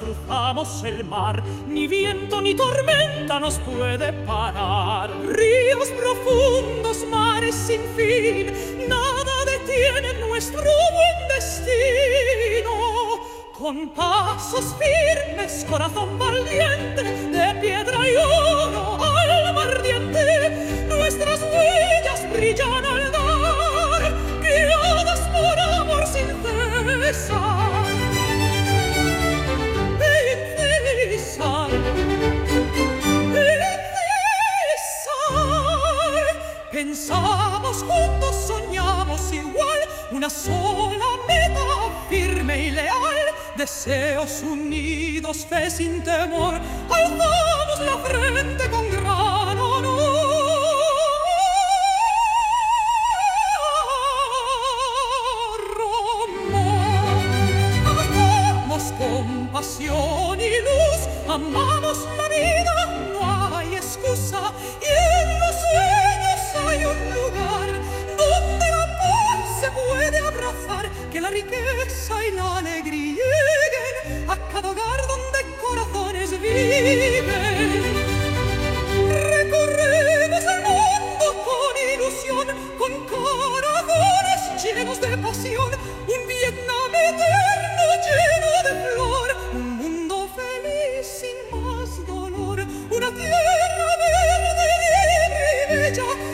cruzamos el mar, ni viento ni tormenta nos puede parar. Ríos profundos, mares sin fin, nada detiene nuestro buen destino. Con pasos firmes, corazón valiente, de piedra y oro, alma ardiente, nuestras huellas brillan al dar, guiadas por amor sin cesar. Pensamos juntos, soñamos igual, una sola meta firme y leal, deseos unidos, fe sin temor, alzamos la frente con gran honor. Amamos con pasión y luz, amamos la vida, no hay excusa, y en los sueños hay un lugar donde la paz se puede abrazar, que la riqueza y la alegría lleguen a cada hogar donde corazones viven. Recorremos el mundo con ilusión, con corazones llenos de pasión, un Vietnam eterno lleno de flor, un mundo feliz sin más dolor, una tierra verde, libre y bella,